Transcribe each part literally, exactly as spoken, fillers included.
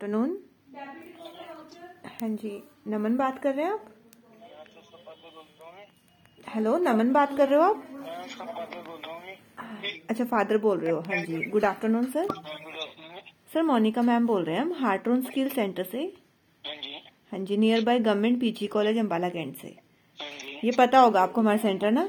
Afternoon. हाँ जी, नमन बात कर रहे हैं आप? हेलो, नमन बात कर रहे हो आप? अच्छा, फादर बोल रहे हो। हाँ जी, good afternoon sir. Sir Monica ma'am बोल रहे हैं हम हार्टरोन स्किल सेंटर से। हाँ जी, near by government PG college Ambala cantt से। ये पता होगा आपको हमारा सेंटर ना?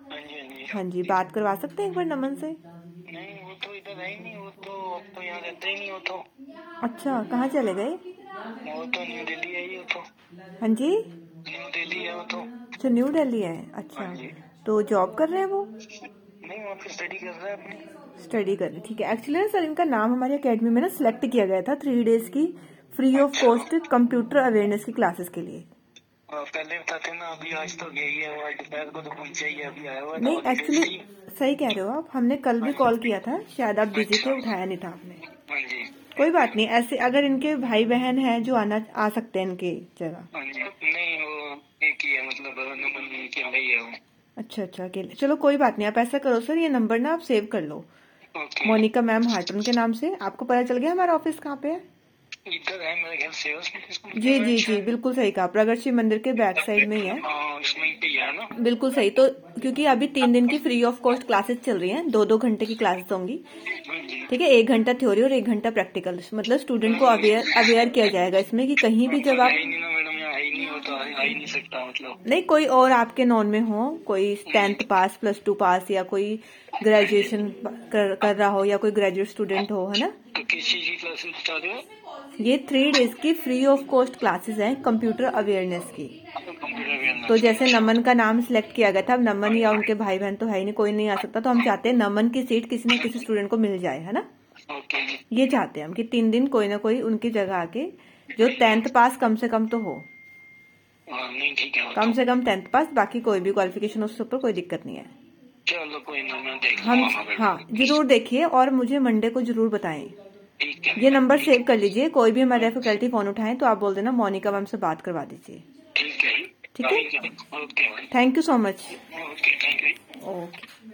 हाँ जी, बात करवा सकते हैं एक बार नमन से? नहीं, वो तो इधर है ही नहीं, वो तो अब तो यहाँ रहता ही नहीं। वो तो अच्छा, कहाँ चले गए? वो तो न्यू दिल्ली है ही। वो तो हाँ जी, न्यू दिल्ली है वो तो। अच्छा, न्यू दिल्ली है। अच्छा, तो जॉब कर रहे हैं वो? नहीं, वहाँ पे स्टडी कर रहा है अपनी। स्टडी कर रहे, ठीक है। एक्चुअली ना सर, इनका नाम हमारी एकेडमी में ना सिलेक्ट किया गया था थ्री डेज की free of cost computer awareness की क्लासेस के लिए। पहले बताते ना, अभी आज तो गई है, वो आज दोपहर को तो पहुंचा ही है, अभी आया हुआ। नहीं, एक्चुअली सही कह रहे हो आप, हमने कल भी कॉल किया था, शायद आप बिजी थे, उठाया नहीं था आपने। हाँ जी, कोई बात नहीं, ऐसे अगर इनके भाई बहन हैं जो आना आ सकते हैं इनके जगह। हाँ जी, नहीं वो एक ही है, मतलब नमन के भाई है वो। अच्छा अच्छा, अकेले, चलो कोई बात नहीं। आप ऐसा करो सर, ये नंबर ना आप सेव कर लो, ओके। मोनिका मैम हार्टन के नाम से। आपको पता चल गया हमारा ऑफिस कहाँ पे है? इधर है मेरे ख्याल से, उसमें जी जी जी, बिल्कुल सही कहा, प्रगट शिव मंदिर के बैक साइड में ही है। हाँ, उसमें ही है ना। बिल्कुल सही। तो क्योंकि अभी तीन दिन की फ्री ऑफ कॉस्ट क्लासेस चल रही हैं, दो दो घंटे की क्लासेस होंगी, ठीक है। एक घंटा थ्योरी और एक घंटा प्रैक्टिकल, मतलब स्टूडेंट को अवेयर अवेयर किया जाएगा इसमें कि कहीं भी जब आप मैडम यहाँ है ही नहीं, वो तो आ ही नहीं सकता, मतलब नहीं, कोई और आपके नॉन में हो, कोई tenth pass, plus two pass, या कोई ग्रेजुएशन कर, कर रहा हो, या कोई ग्रेजुएट स्टूडेंट हो, है ना। तो किस चीज की क्लासेस बता रहे हो? ये थ्री डेज की फ्री ऑफ कॉस्ट क्लासेस हैं कंप्यूटर अवेयरनेस की। तो जैसे नमन का नाम सिलेक्ट किया गया था, अब नमन या उनके भाई बहन तो है ही नहीं, कोई नहीं आ सकता, तो हम चाहते हैं नमन की सीट किसी न किसी स्टूडेंट को मिल जाए, है ना। ये चाहते हैं हम कि तीन दिन कोई ना कोई उनकी जगह आके, जो टेंथ पास कम से कम तो हो। नहीं, ठीक है, कम से कम टेंथ पास, बाकी कोई भी क्वालिफिकेशन उसके ऊपर कोई दिक्कत नहीं है। चलो कोई ना, मैं देख हम हाँ जरूर देखिए, और मुझे मंडे को जरूर बताएं। ठीक है, ये नंबर सेव कर लीजिए, कोई भी हमारे फैकल्टी फोन उठाएं तो आप बोल देना मोनिका मैम से बात करवा दीजिए। ठीक है, ठीक है, okay, thank you so much. Okay, thank you. Okay.